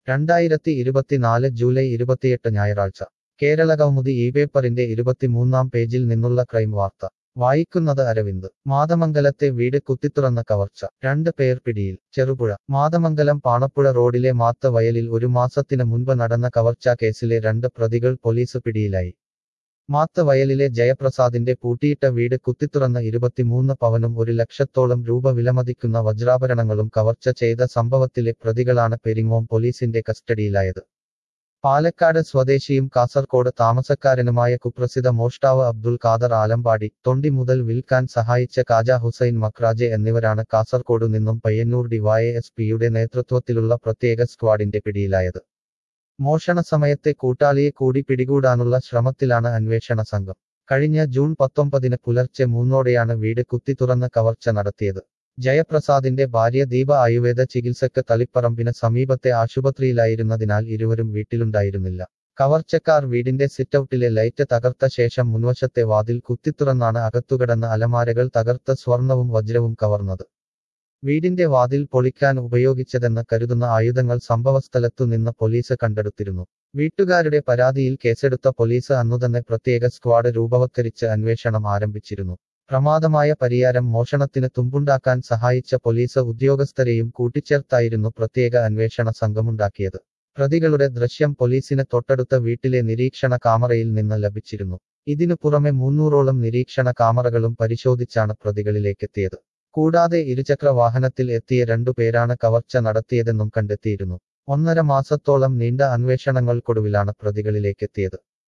2024 July 28 ഞായറാഴ്ച കേരളകൗമുദി ഈ പേപ്പറിന്റെ 23-ാം പേജിൽ നിന്നുള്ള ക്രൈം വാർത്ത വായിക്കുന്നത് അരവിന്ദ്. മാതമംഗലത്തെ വീട് കുത്തിത്തുറന്ന കവർച്ച, 2 പേർ പിടിയിൽ. ചെറുപുഴ. മാതമംഗലം പാണപ്പുഴ റോഡിലെ മാത്ത വയലിൽ ഒരു മാസത്തിന് മുൻപ് നടന്ന കവർച്ചാ കേസിലെ 2 പ്രതികൾ പോലീസ് പിടിയിലായി. മാത്ത വയലിലെ ജയപ്രസാദിന്റെ പൂട്ടിയിട്ട വീട് കുത്തിത്തുറന്ന 23 പവനും 1 ലക്ഷത്തോളം രൂപ വിലമതിക്കുന്ന വജ്രാഭരണങ്ങളും കവർച്ച ചെയ്ത സംഭവത്തിലെ പ്രതികളാണ് പെരിങ്ങോം പോലീസിന്റെ കസ്റ്റഡിയിലായത്. പാലക്കാട് സ്വദേശിയും കാസർകോട് താമസക്കാരനുമായ കുപ്രസിദ്ധ മോഷ്ടാവ് അബ്ദുൽ ഖാദർ ആലമ്പാടി, തൊണ്ടി മുതൽ വിൽക്കാൻ സഹായിച്ച കാജ ഹുസൈൻ മക്രാജെ എന്നിവരാണ് കാസർകോടു നിന്നും പയ്യന്നൂർ ഡിവൈഎസ്പിയുടെ നേതൃത്വത്തിലുള്ള പ്രത്യേക സ്ക്വാഡിന്റെ പിടിയിലായത്. മോഷണ സമയത്തെ കൂട്ടാളിയെ കൂടി പിടികൂടാനുള്ള ശ്രമത്തിലാണ് അന്വേഷണ സംഘം. കഴിഞ്ഞ ജൂൺ 19 പുലർച്ചെ 3-ഓടെയാണ് വീട് കുത്തിത്തുറന്ന് കവർച്ച നടത്തിയത്. ജയപ്രസാദിന്റെ ഭാര്യ ദീപ ആയുർവേദ ചികിത്സക്ക് തളിപ്പറമ്പിന് സമീപത്തെ ആശുപത്രിയിലായിരുന്നതിനാൽ ഇരുവരും വീട്ടിലുണ്ടായിരുന്നില്ല. കവർച്ചക്കാർ വീടിന്റെ സിറ്റൌട്ടിലെ ലൈറ്റ് തകർത്ത ശേഷം മുൻവശത്തെ വാതിൽ കുത്തിത്തുറന്നാണ് അകത്തുകടന്ന് അലമാരകൾ തകർത്ത് സ്വർണവും വജ്രവും കവർന്നത്. വീടിന്റെ വാതിൽ പൊളിക്കാൻ ഉപയോഗിച്ചതെന്ന് കരുതുന്ന ആയുധങ്ങൾ സംഭവസ്ഥലത്തു നിന്ന് പോലീസ് കണ്ടെടുത്തിരുന്നു. വീട്ടുകാരുടെ പരാതിയിൽ കേസെടുത്ത പോലീസ് അന്നുതന്നെ പ്രത്യേക സ്ക്വാഡ് രൂപവത്കരിച്ച് അന്വേഷണം ആരംഭിച്ചിരുന്നു. പ്രമാദമായ പരിയാരം മോഷണത്തിന് തുമ്പുണ്ടാക്കാൻ സഹായിച്ച പോലീസ് ഉദ്യോഗസ്ഥരെയും കൂട്ടിച്ചേർത്തായിരുന്നു പ്രത്യേക അന്വേഷണ സംഘമുണ്ടാക്കിയത്. പ്രതികളുടെ ദൃശ്യം പോലീസിന് തൊട്ടടുത്ത വീട്ടിലെ നിരീക്ഷണ കാമറയിൽ നിന്ന് ലഭിച്ചിരുന്നു. ഇതിനു പുറമെ 300ഓളം നിരീക്ഷണ കാമറകളും പരിശോധിച്ചാണ് പ്രതികളിലേക്കെത്തിയത്. കൂടാതെ ഇരുചക്ര വാഹനത്തിൽ എത്തിയ 2 പേരാണ് കവർച്ച നടത്തിയതെന്നും കണ്ടെത്തിയിരുന്നു. 1.5 മാസത്തോളം നീണ്ട അന്വേഷണങ്ങൾക്കൊടുവിലാണ് പ്രതികളിലേക്കെത്തിയത്.